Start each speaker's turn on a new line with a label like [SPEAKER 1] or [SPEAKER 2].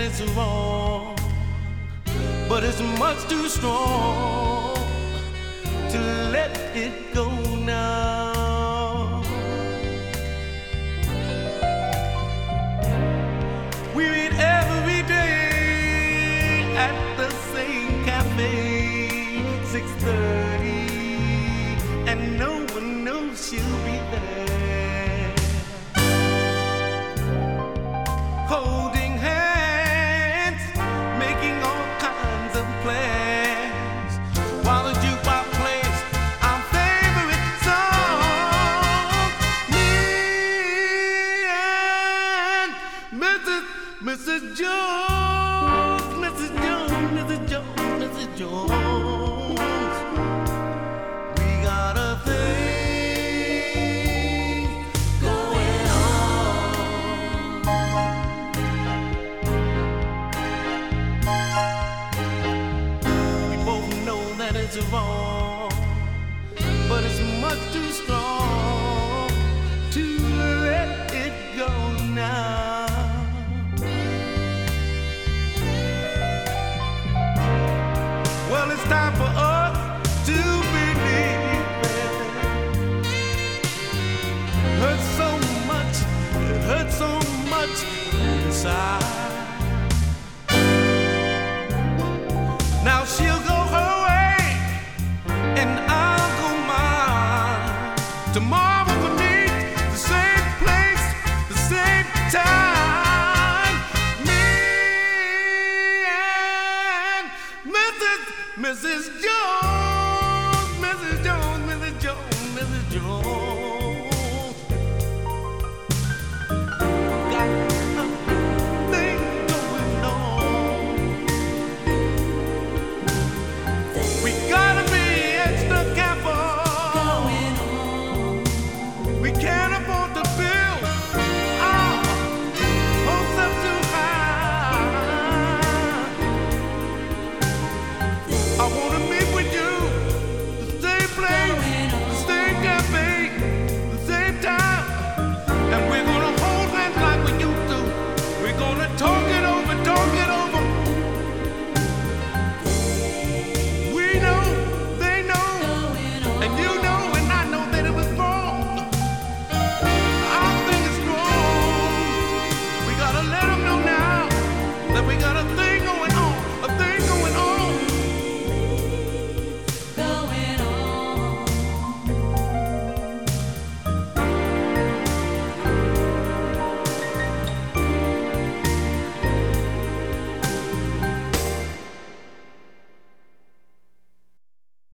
[SPEAKER 1] it's wrong, but it's much too strong to let it go now. We meet every day at the same cafe, 6:30, and no one knows she'll be there, holding hands, making all kinds of plans, while the jukebox plays our favorite song. Me and Mrs. Jones, Mrs. Jones, Mrs. Jones, Mrs. Jones, we got a thing going on. We both know that it's wrong, but it's much too strong to let it go now. Well, it's time for us to believe it. Hurts so much, it hurts so much inside.